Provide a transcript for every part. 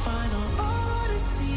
final odyssey.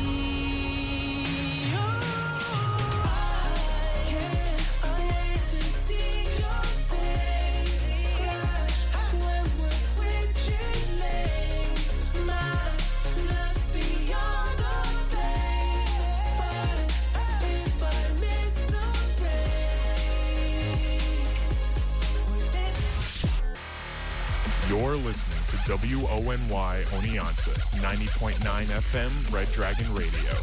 You're listening to WONY Oneonta, 90.9 FM, Red Dragon Radio.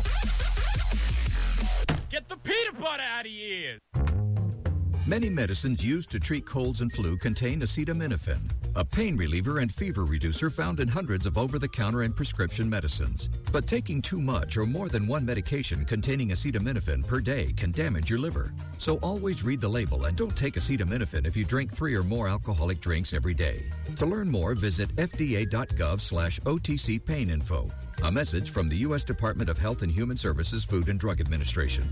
Get the peanut butter out of your ears! Many medicines used to treat colds and flu contain acetaminophen, a pain reliever and fever reducer found in hundreds of over-the-counter and prescription medicines. But taking too much or more than one medication containing acetaminophen per day can damage your liver. So always read the label and don't take acetaminophen if you drink 3 or more alcoholic drinks every day. To learn more, visit fda.gov/OTC pain info. A message from the U.S. Department of Health and Human Services Food and Drug Administration.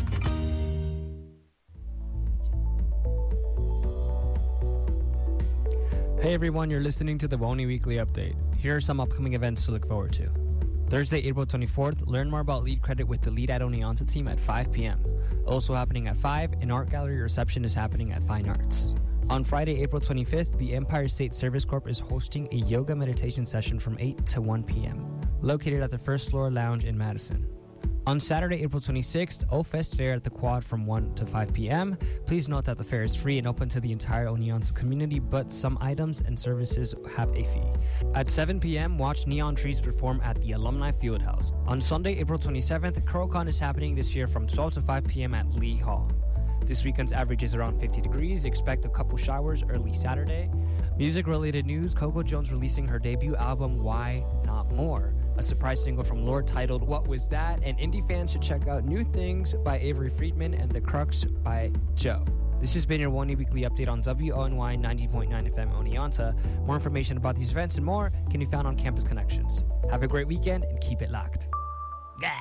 Hey everyone, you're listening to the WONY Weekly Update. Here are some upcoming events to look forward to. Thursday, April 24th, learn more about Lead Credit with the Lead at Oneonta team at 5 p.m. Also happening at 5, an art gallery reception is happening at Fine Arts. On Friday, April 25th, the Empire State Service Corp is hosting a yoga meditation session from 8 to 1 p.m., located at the First Floor Lounge in Madison. On Saturday, April 26th, O-Fest Fair at the Quad from 1 to 5 p.m. Please note that the fair is free and open to the entire Oneonta community, but some items and services have a fee. At 7 p.m., watch Neon Trees perform at the Alumni Fieldhouse. On Sunday, April 27th, CurlCon is happening this year from 12 to 5 p.m. at Lee Hall. This weekend's average is around 50 degrees. Expect a couple showers early Saturday. Music-related news, Coco Jones releasing her debut album, Why Not More? A surprise single from Lorde titled What Was That? And indie fans should check out New Things by Avery Friedman and The Crux by Joe. This has been your WONY Weekly Update on WONY 90.9 FM Oneonta. More information about these events and more can be found on Campus Connections. Have a great weekend and keep it locked. Yeah.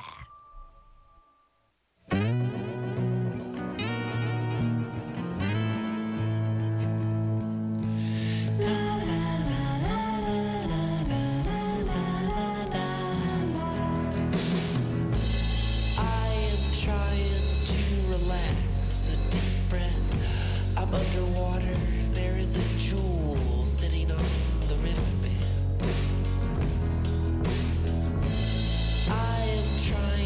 Underwater, there is a jewel sitting on the riverbed. I am trying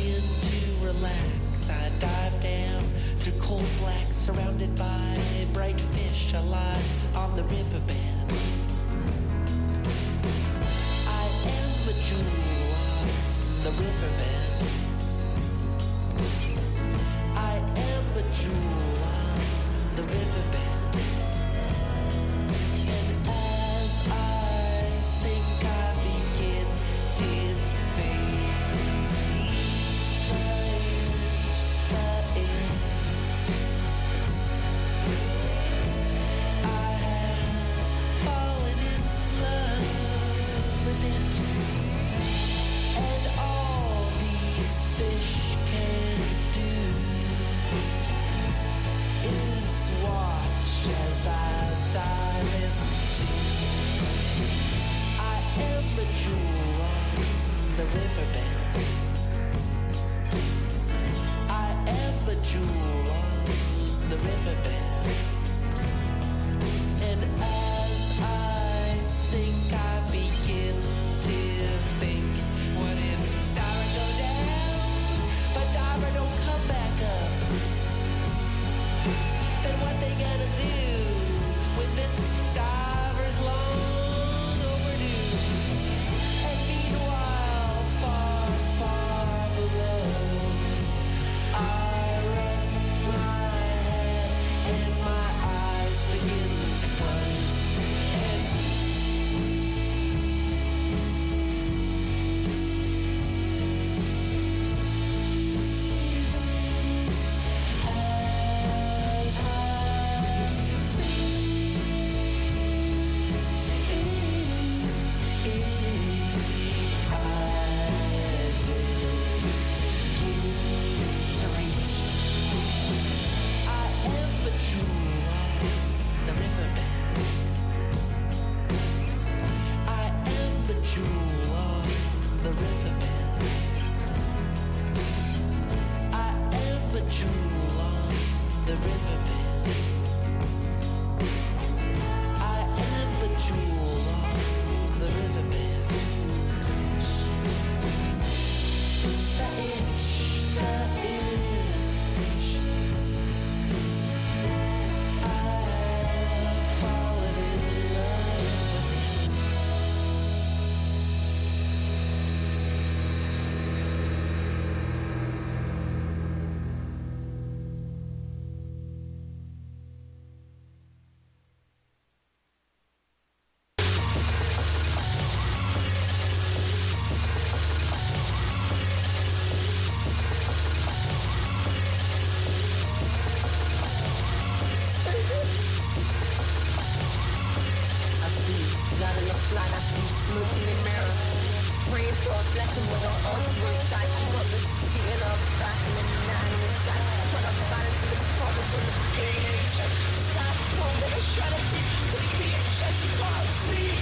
Not in the flat, I see smoke in the mirror. Praying for a blessing with her arms to her side. She got the ceiling up back and the 9 inside. Trying to balance with the promise when the pain ain't just. Side home with a shred of feet. But he can't just, she can't sleep.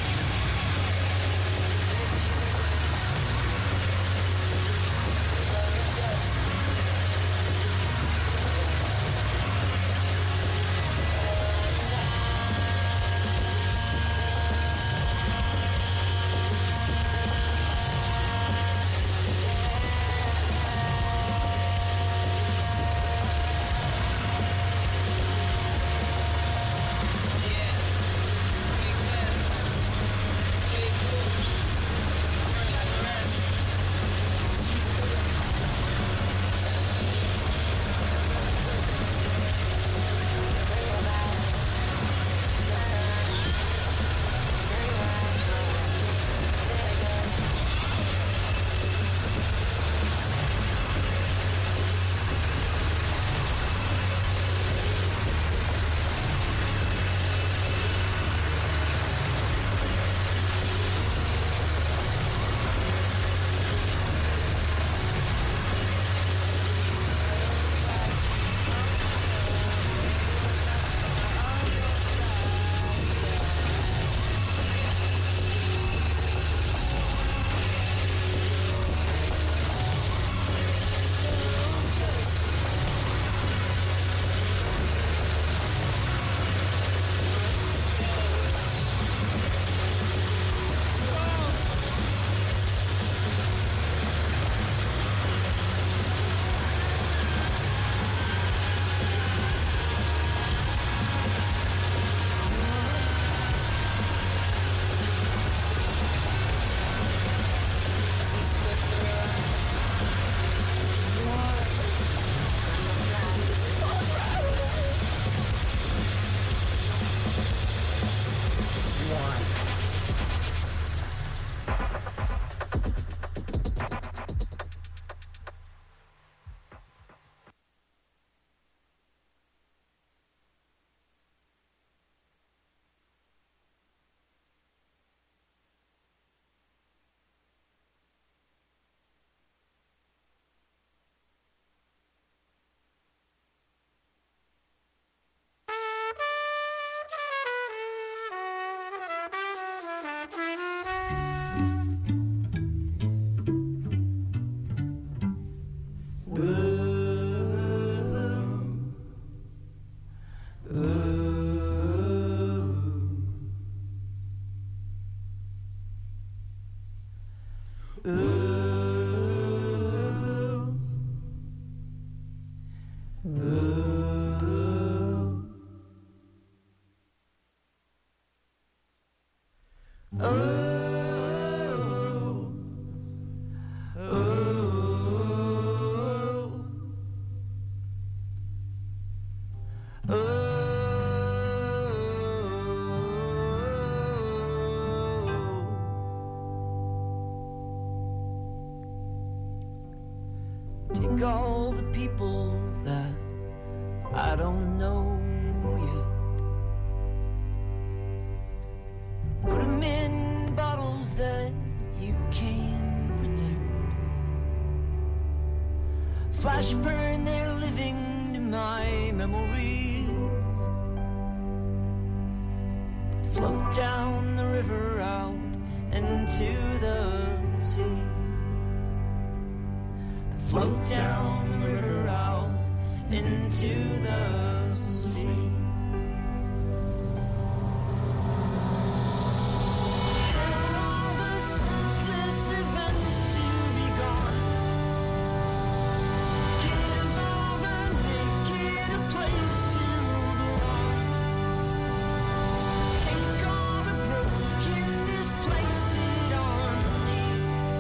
Take all the people that I don't know yet, put them in bottles that you can protect, flash burn their living to my memories, float down the river out into the sea. Float down the river out into the sea. Tell all the senseless events to be gone. Give all the naked a place to belong. Take all the broken, displace it on the knees.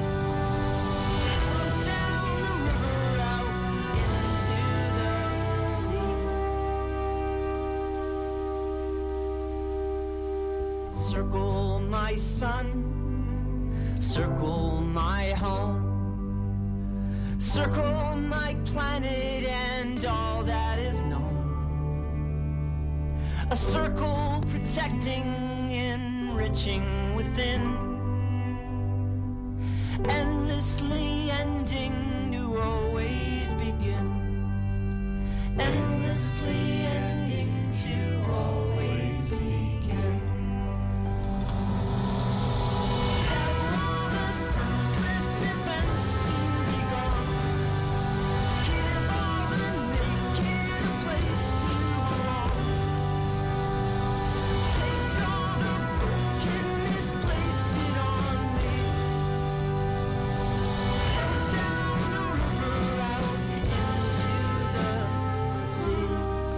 Float down the river out into the sea. Circle my sun, circle my home, circle my planet and all that is known. A circle protecting in enriching within. Endlessly ending to always begin. Endlessly ending to always begin. Tell all the senseless events to be gone. Give all the naked a place to belong. Take all the broken, misplace it on wheels. Float down the river out into the sea.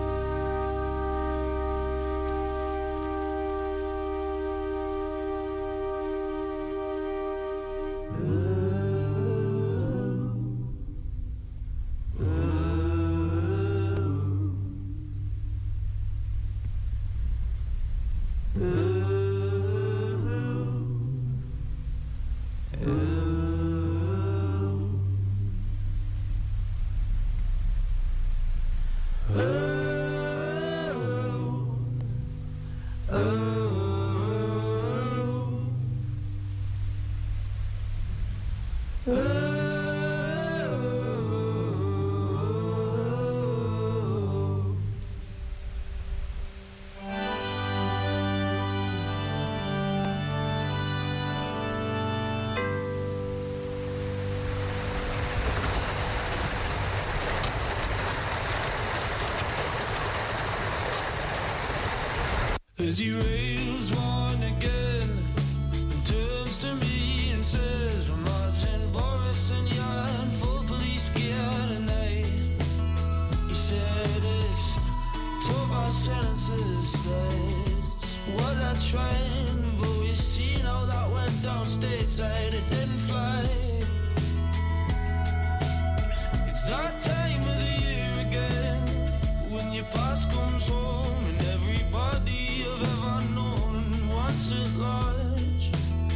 As he rails one again and turns to me and says, Martin, Boris and Jan, full police gear tonight. He said it's tough our sentences states. What that train, but we've seen how that went down stateside, it didn't fly. It's that time of the year again, when your past comes home and everybody you've ever known wants it large.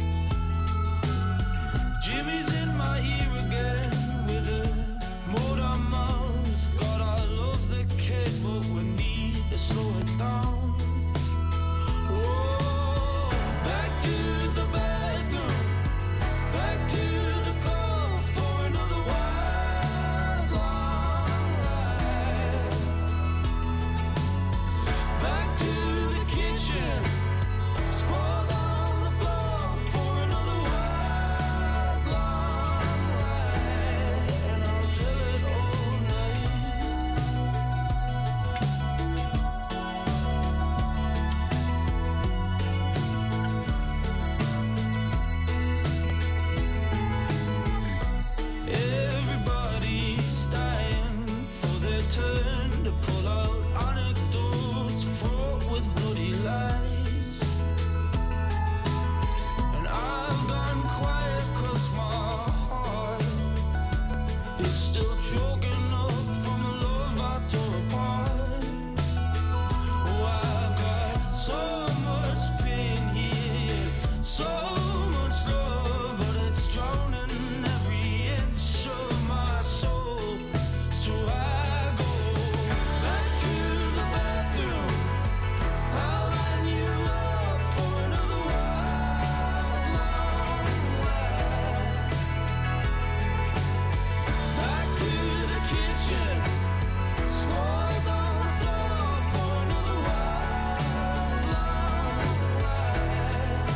Jimmy's in my ear again with a motor mouth. God, I love the kid, but we need to slow it down. Oh, back to the bathroom, back to the car for another wild long ride. Back to the kitchen, sprawled on the floor for another wild long ride, and I'll tell it all night. Everybody's dying for their turn to pull out anecdotes fraught with bloody lies. And I've gone quiet 'cause my heart is still choking up from the love I tore apart. Oh, I've got so much pain here, so much love, but it's drowning every inch of my soul. So I go back to the bathroom, I'll line you up for another wild long ride. Back to the kitchen, sprawled on the floor for another wild long ride.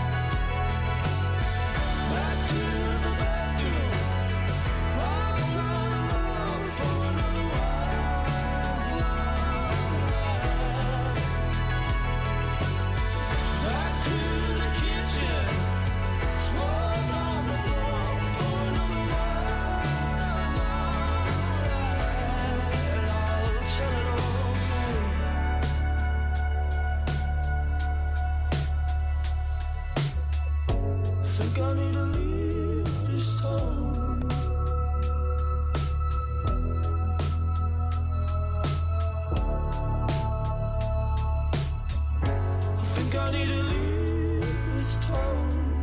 Back to the bathroom, I'll line up for another wild long ride. Back to the kitchen, sprawled on the floor for another wild long ride, and I'll tell it all night. Think I need to leave this town. I think I need to leave this town.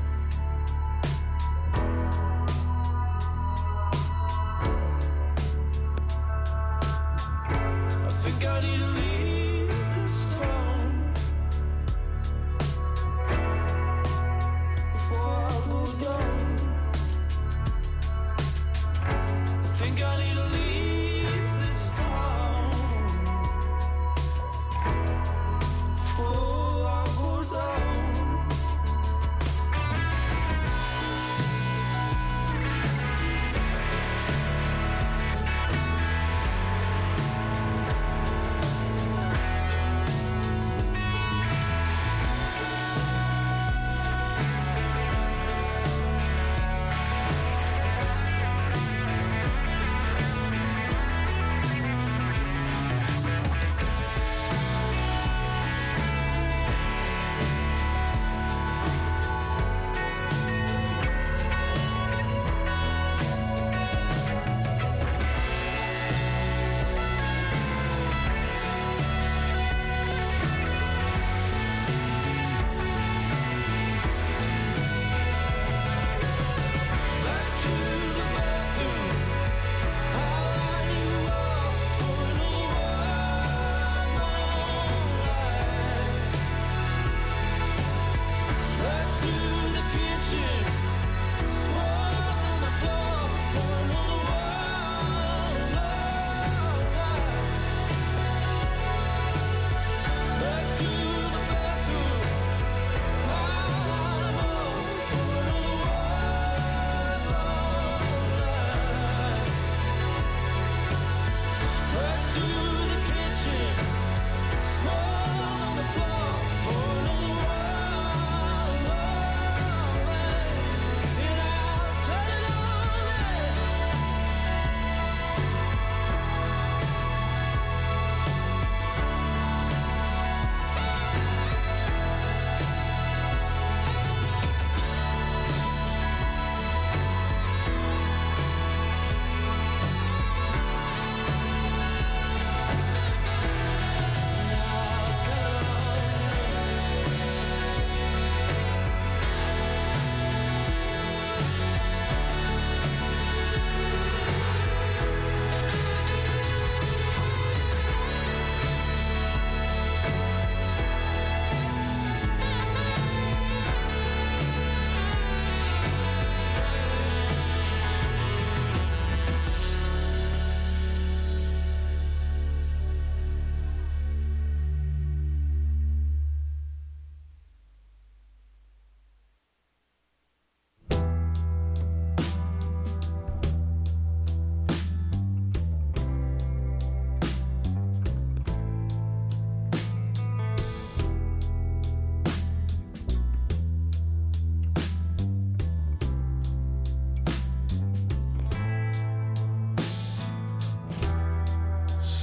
I think I need to leave this town.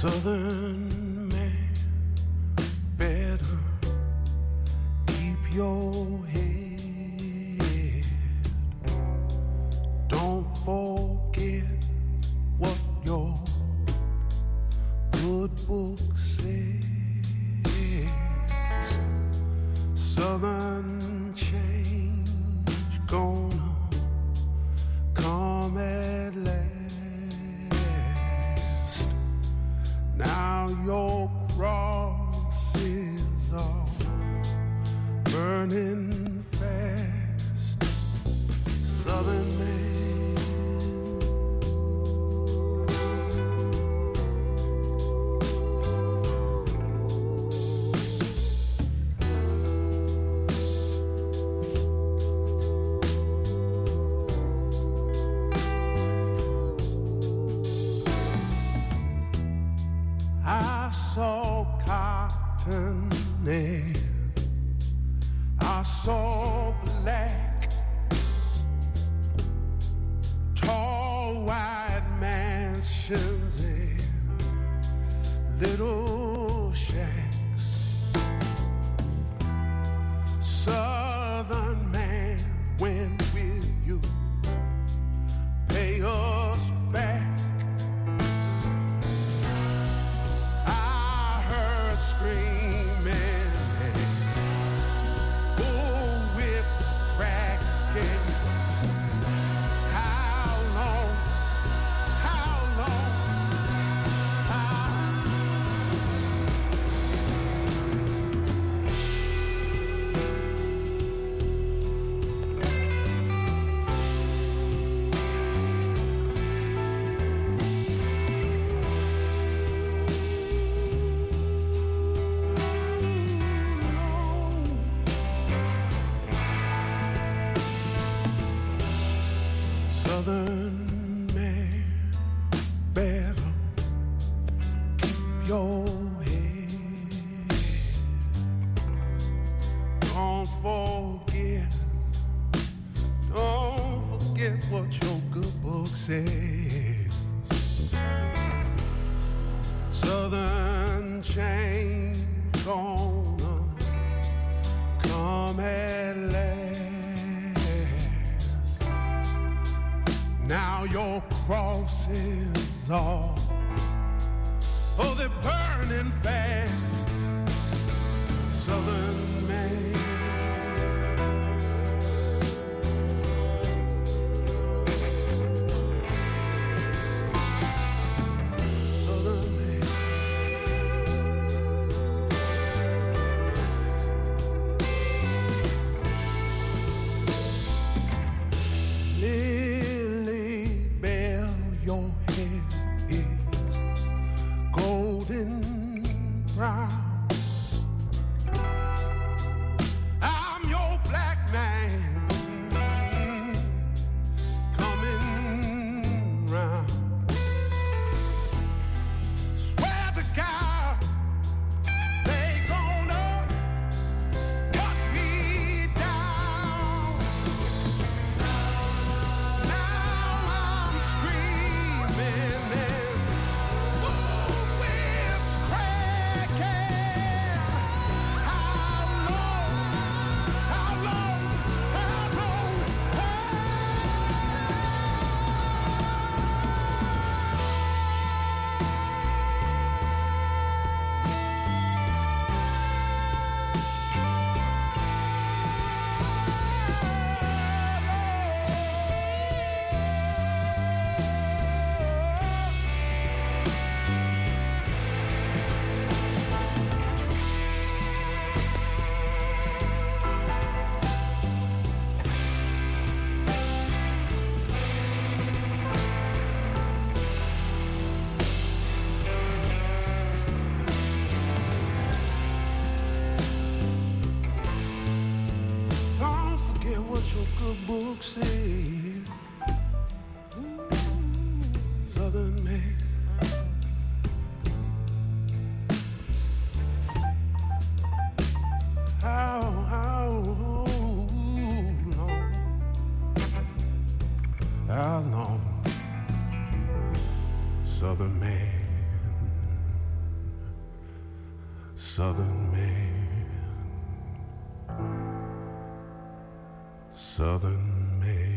Southern man, better keep your head. Don't forget what your good book says. Southern change gonna come at last. Now your crosses are burning fast. Southern man. I saw cotton and I saw black, tall white mansions and little shacks. Southern man, when will you pay us back? I heard screaming, oh, it's cracking. How long? How long? Southern man, better keep your head. Don't forget what your good book says. Southern change gonna come at last. Now your crosses are, oh, they're burning fast. Southern man. Southern man. Lily Bell, your hair is golden brown. I'm your black man coming round. Swear to God, they gonna cut me down. Now I'm screaming and oh, it's cracking. How long? How long? How long? Don't forget what your good book said. Southern man. How long? How long? Southern man. Southern man, Southern man.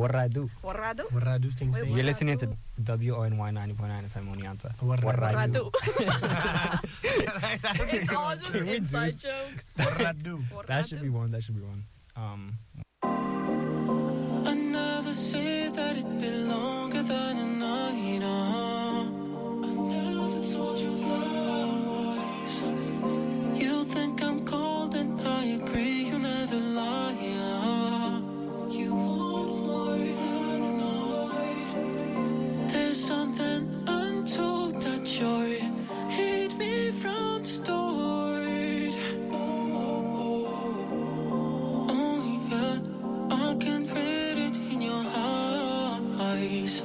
What I do? Warrado? Warrado sting sting. You're listening to WONY 90.9 FM Oneonta. What I do? Warrado. It's all just Can we do- inside jokes. Warrado. That should be one. That should be one. I never say that it'd be longer than a night. I never told you lies. You think I'm cold and I agree. You never lie. You want more than a night. There's something untold that you're hate me from the start. Oh yeah, I can read it in your eyes.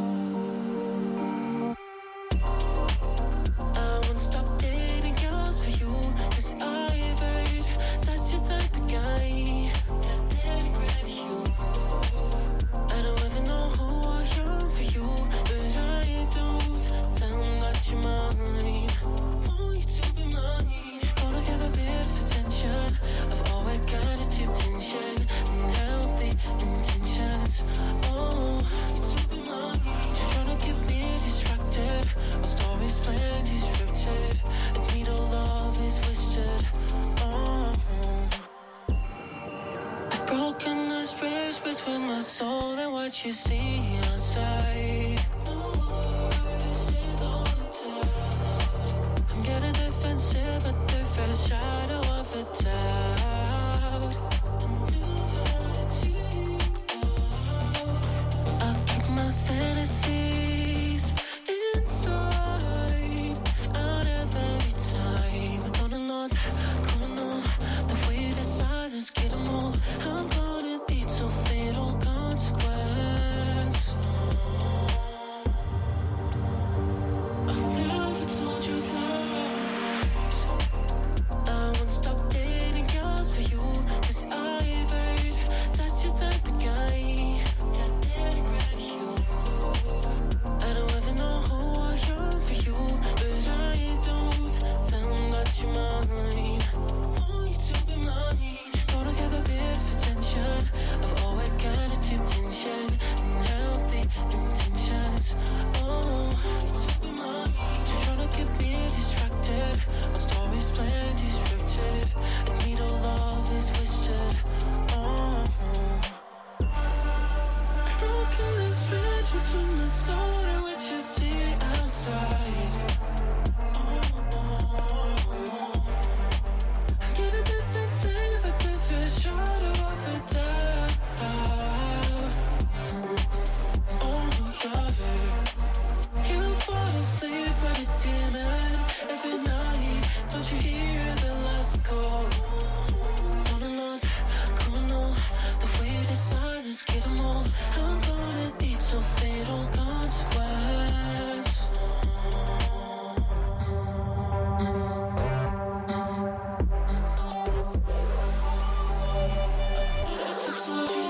I won't stop dating girls for you, 'cause I've heard that's your type of guy that didn't grant you. I don't even know who I am for you, but I don't tell them that you're mine. Want you to be mine. Wanna give a bit of attention. I've always got a deep tension and healthy intentions. Oh, you to be mine. You're trying to keep me distracted. Our stories planned, is scripted, and needle love is wasted. Oh, I've broken this bridge between my soul and what you see outside. I'm getting defensive at the first shadow of a doubt. I'll keep my fantasies inside out every time. Gonna know the way the silence get them all. I'm gonna need so little consequence. I never told you lies. I won't stop dating girls for you, 'cause I've heard that's your type of guy that didn't grant you. I don't even know who I am for you, but I don't tell them that you're mine. Want you to be mine. Gonna give a bit of attention. I've always got a deep tension and healthy intentions. Oh, you to be mine. You're trying to keep me distracted. Our stories planned, is scripted, and needle love is wasted. Oh, I've broken this bridge between my soul and what you see outside. I'm getting defensive at the first shadow of a doubt. Oh yeah, you fall asleep with a demon every night. Don't you hear the last call? Wanna know the way the silence get them all. I'm gonna need so little consequence. That's what you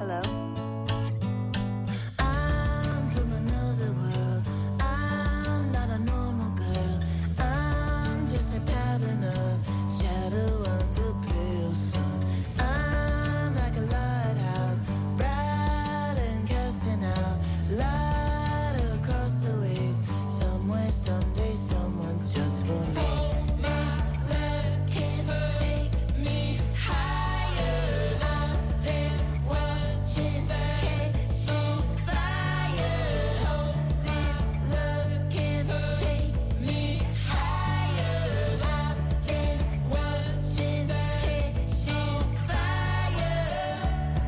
Hello? I'm from another world. I'm not a normal girl. I'm just a pattern of shadow under pale sun. I'm like a lighthouse, bright and casting out light across the waves. Somewhere, someday, someone's just for me. This love can take me higher. I've been watching, catching fire. Hope this love can take me higher. I've been watching, catching fire.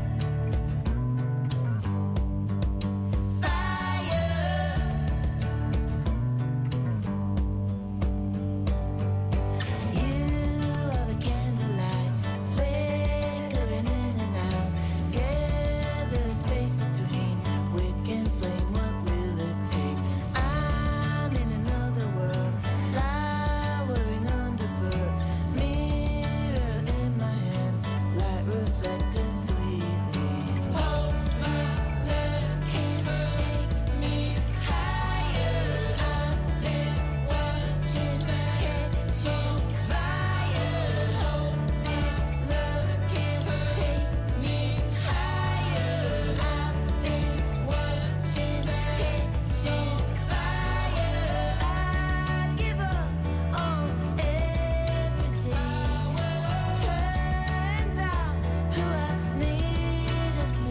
You are the candlelight, flickering in and out. Gather space between wick and flame. What will it take? I'm in another world, flowering under fur. Mirror in my hand, light reflecting sweetly. Oh, this love can take me higher. I've been watching, catching fire. Oh, this love can take me higher. I've been watching, catching fire. I'd give up on everything. Turns out who I need is me.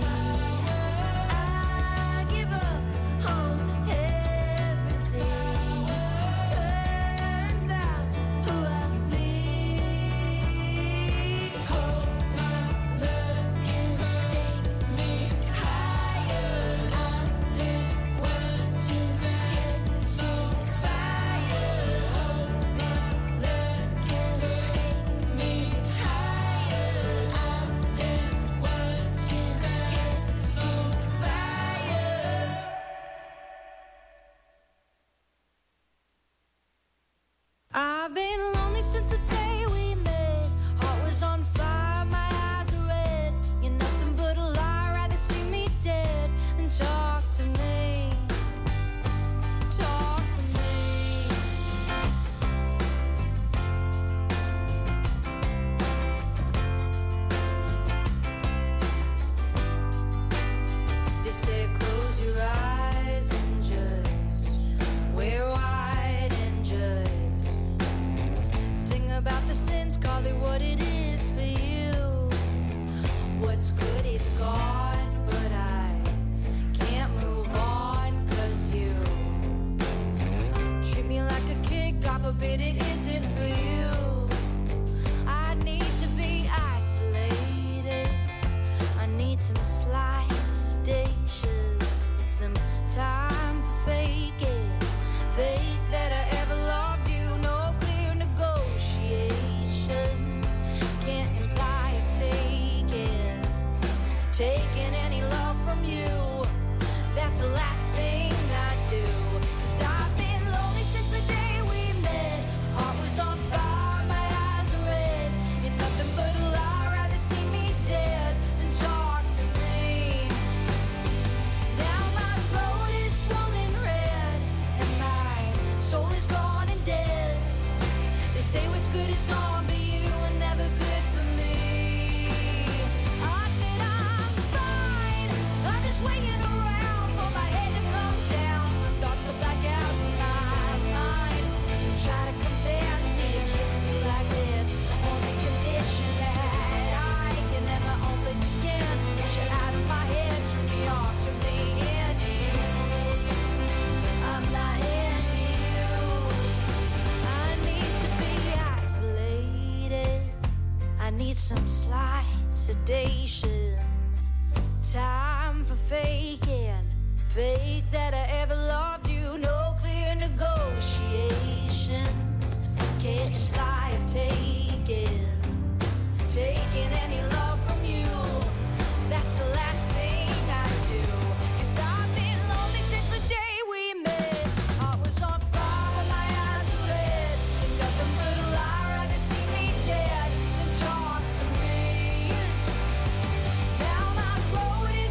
I give up on everything. Turns out who I need. Hope this love can take me higher. I've been watching, catching fire. Hope this love can take me higher. I've been watching, catching fire. I've been lonely since the day we met. Heart was on fire, my eyes are red. You're nothing but a lie, rather see me dead than talk to me. Talk to me. They say close your eyes and just wear white and just sing about the sins, call it what it is for you. What's good is gone, but I can't move on 'cause you treat me like a kid, God forbid it isn't for you. I need to be isolated. I need some slight sedation. Need some time for faking. Fake that I ever loved you. No clear negotiations. Can't imply I've taken any love from you. That's the last thing I do. 'Cause I've been lonely since the day we met. Heart was on fire, my eyes are red. You're nothing but a lie, rather see me dead than talk to me. Now my throat is swollen red and my soul is gone and dead. They say what's good is gone, but you were never good for me. I said I'm fine. I'm just waiting around for my head to come down. Thoughts will black out in my mind. Try to convince me to kiss you like this. Only condition that I can have my own place again. Get you out of my head, turn me off, turn me into you. I'm not into you. I need to be isolated. I need some slight sedation. Time for faking. Fake that I ever loved you. No clear negotiations. Can't imply I've taken any love from you. That's the last thing I do. 'Cause I've been lonely since the day we met. Heart was on fire, my eyes are red. You're nothing but a lie, rather see me dead than talk to me. Now my throat is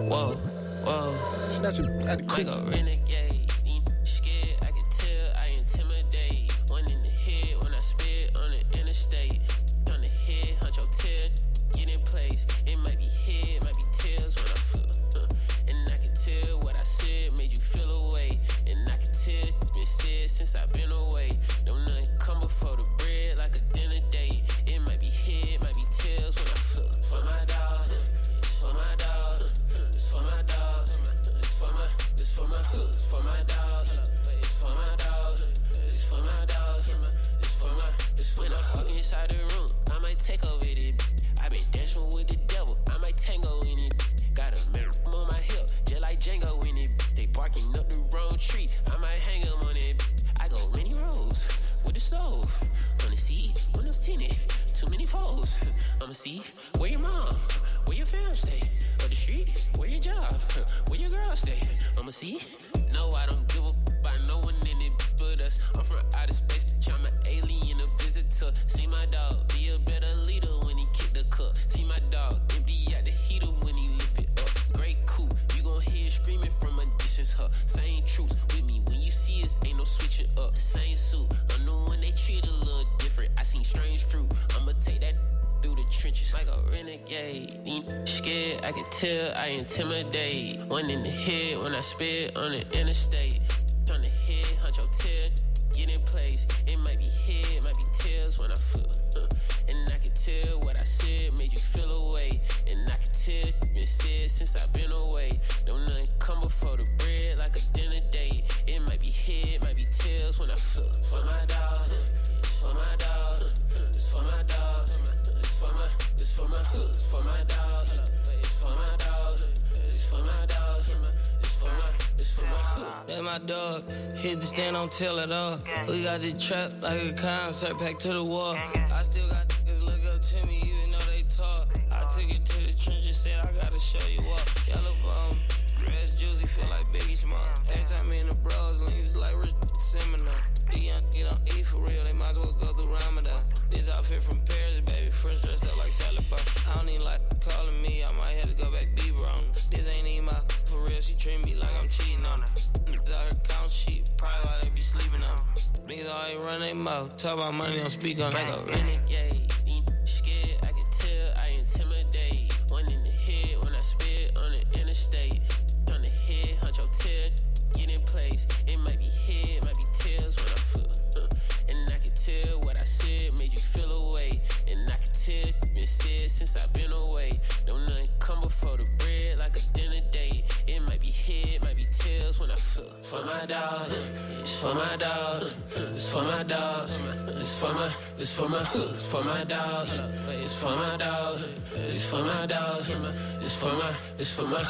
Whoa, whoa. Snatch him at the Like a renegade. Scared, I can tell, I intimidate. One in the head when I spit on the interstate. On the head, hunch your tail, get in place. It might be head, might be tails when I feel. And I can tell what I said made you feel away. And I can tell been said since I've been away. Don't nothing come before the bread like a dinner date. It might be head, might be tails when I feel. For my dog, it's for my dog, it's for my dog, it's for my, it's for my, it's for my dog, it's for my dog, it's for my dog, it's for my, it's for my. Walk inside the room, I might take over it. I been dancing with the devil, I might tango in it. Got a mirror on my hip, just like Django in it. They barking up the wrong tree, I might hang them on it. I go many rows with the stove. On the seat, windows tinted, too many foes. I'ma see where your mom, where your fam stay. Up the street, where your job, where your girl stay. I'ma see. No, I don't give a by no one in it but us. I'm from outer space, bitch, I'm an alien, a visitor. See my dog, be a better leader when he kick the cup. See my dog, empty out the heater when he lift it up. Great cool, you gon' hear screaming from a distance. Her same truth with me when you see us, ain't no switching up. Same suit, I'm the one they treat a little different. I seen strange fruit, I'ma take that through the trenches like a renegade. Scared, I can tell, I intimidate. One in the head when I spit on the interstate. On the head, hunch your tail, get in place. It might be head, might be tails when I feel. And I can tell what I said made you feel away. And I can tell been said since I've been away. Don't nothing come before the bread like a dinner date. It might be head, might be tails when I feel. For my dog, it's for my dog, it's for my dog, it's for my, it's for my, it's for my dog, it's for my dog, it's for my dog, it's for my, it's for my. That's my dog. Hit the stand, don't tell it all. We got this trap like a concert, packed to the wall. I still got niggas look up to me, even though they talk. I took it to the trenches, said I gotta show you up. Yellow bum, dress juicy, feel like Biggie Small. Every time me and the bros, links like Rich Seminar. The young nigga don't eat for real, they might as well go through Ramadan. This outfit from Paris, baby, fresh dressed up like salad bar. I don't even like calling me, I might have to go back Bieber on her. This ain't even my for real, she treat me like I'm cheating on her. Niggas out here count sheep, probably why they be sleeping on her. Niggas always run their mouth, talk about money, don't speak on it. Like a renegade, scared, I can tell, I intimidate. One in the head when I spit on the interstate. On the head, hunch your tail, get in place. It might be head, might be tails when I feel. And I can tell what I said made you feel away. And I can tell been said since I've been away. Don't nothing come before the bread like a dinner date. It might be head, might be tails when I feel. For my dog, it's for my dog, it's for my dog, it's for my, it's for my, it's for my dog, it's for my dog, it's for my dog, it's for my, it's for my.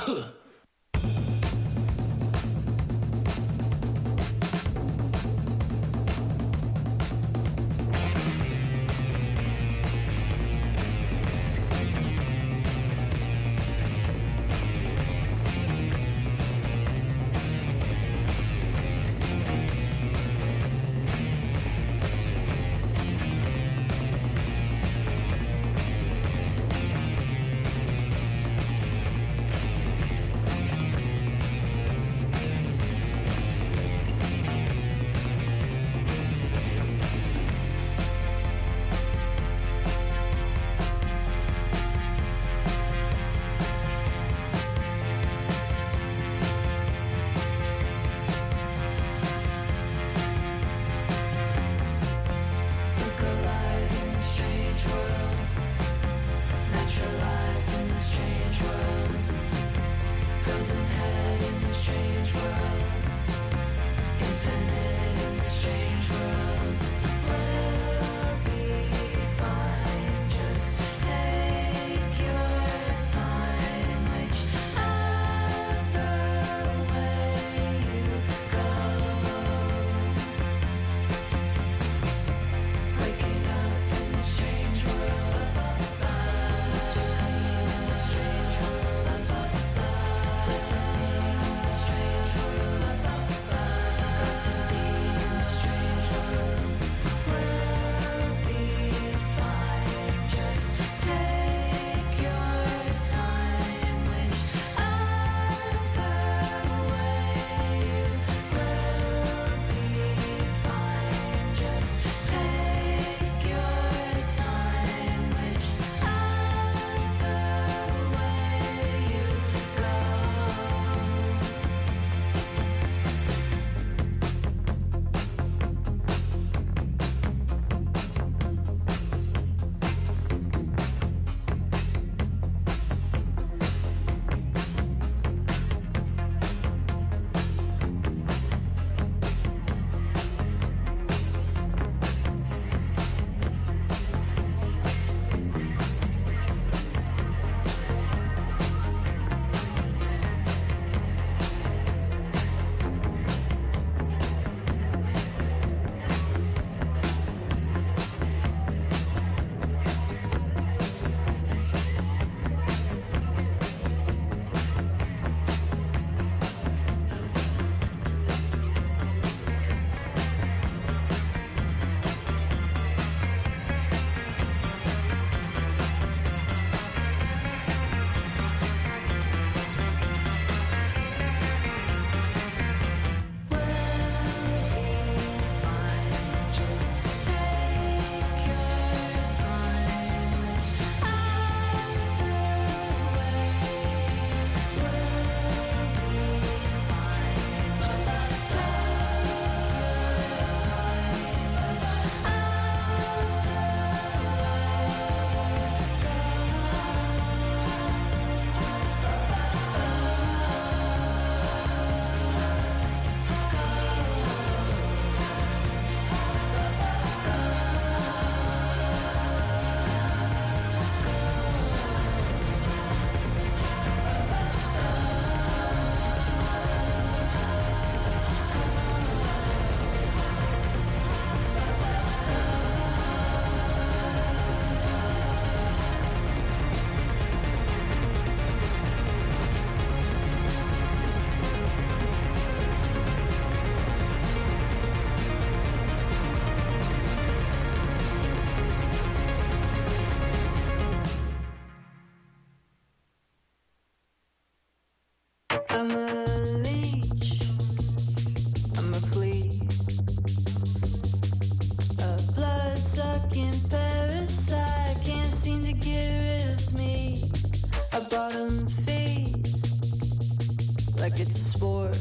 like it's a sport.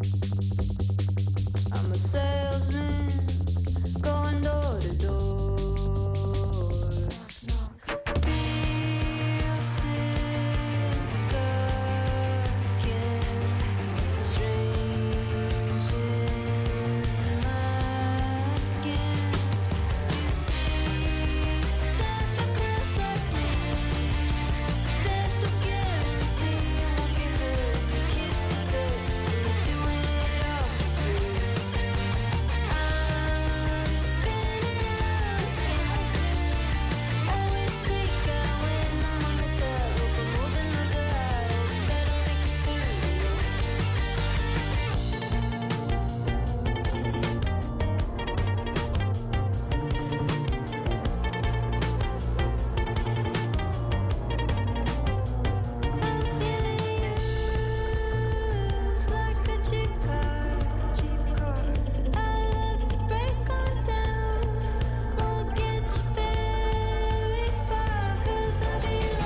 I'm a salesman going door to door. Feel sick again, strange in my skin. You see that the girls like me, there's no guarantee you won't get hurt. You kiss the dirt, you're doing it all for free. I'm spinning again. Always freak out when I'm on the top. I'm holding on to high hopes that I'll make it to you. I'm feeling used like a cheap car. I love to break on down. Won't get you very far, 'cause I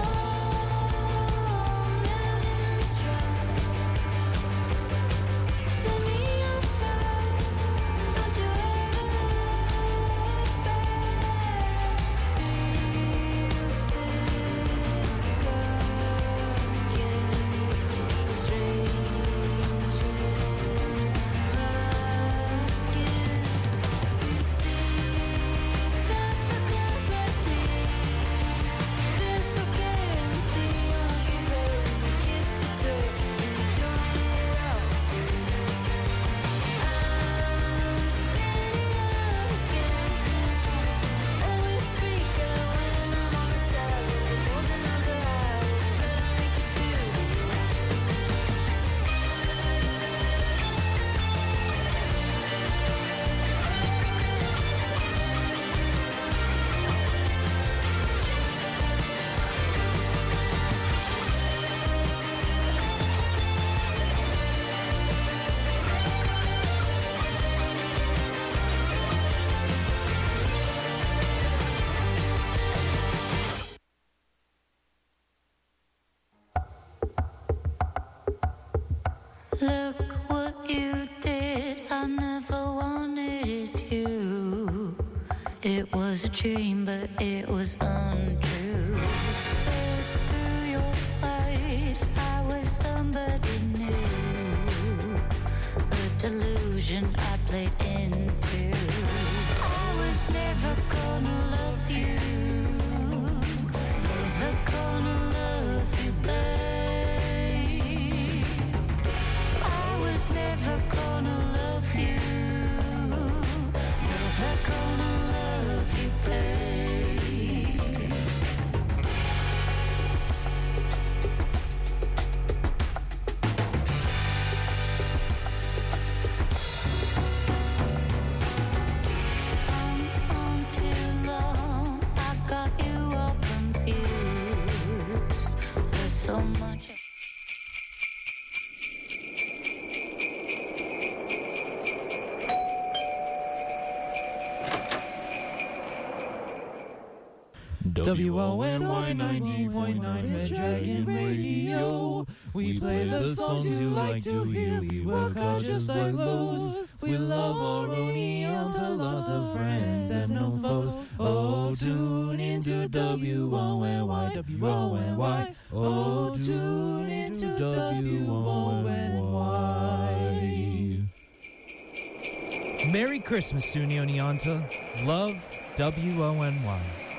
belong out in the dry. Set me on fire, don't you ever look back. Feel sick again, strange in my skin. You see that the girls like me, there's no guarantee you won't get hurt. You kiss the dirt and you're doing it all for free. I'm spinning again. Always freak out when I'm on the top. I'm holding on to high hopes that I'll make it to you. Look what you did, I never wanted you. It was a dream, but it was untrue. Look through your eyes, I was somebody new. A delusion I played into. I was never gonna love you. Never gonna love you, babe. I was never gonna love you. Never gonna love you, babe. I'm on too long, I got you all confused. There's so much. WONY 90.9 Red Dragon Radio. We play the songs you like to hear. We work hard just like Lowe's. We love our Oneonta, lots of friends and no foes. Oh, tune into WONY, WONY. Oh, tune into WONY. Merry Christmas, Sunni Oneonta. Love, WONY.